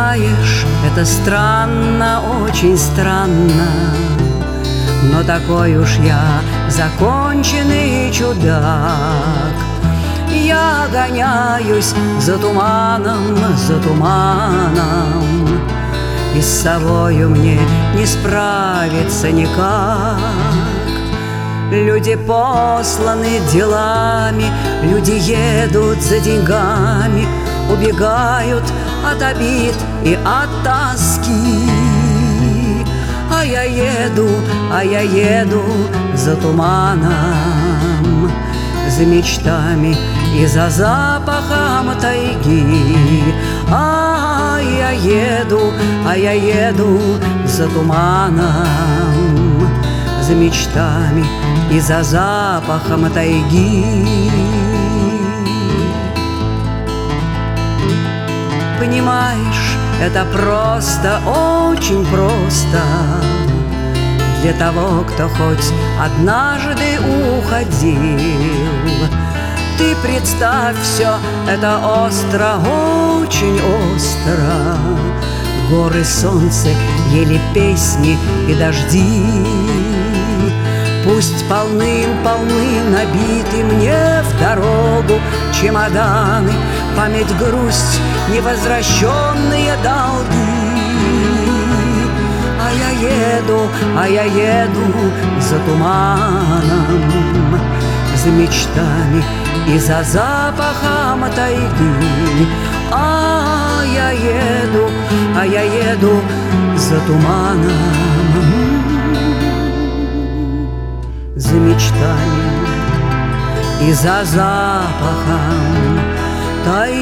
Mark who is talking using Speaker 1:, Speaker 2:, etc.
Speaker 1: Понимаешь, это странно, очень странно, но такой уж я законченный чудак. Я гоняюсь за туманом, и с собою мне не справиться никак. Люди посланы делами, люди едут за деньгами, убегают от обид и от тоски. А я еду за туманом, за мечтами и за запахом тайги. А я еду за туманом, за мечтами и за запахом тайги. Понимаешь, это просто, очень просто для того, кто хоть однажды уходил. Ты представь, все это остро, очень остро. Горы, солнце, еле песни и дожди. Пусть полны набиты мне в дорогу чемоданы, память, грусть, невозвращенные долги. А я еду за туманом, за мечтами и за запахом тайги. А я еду за туманом, за мечтами и за запахом тайги.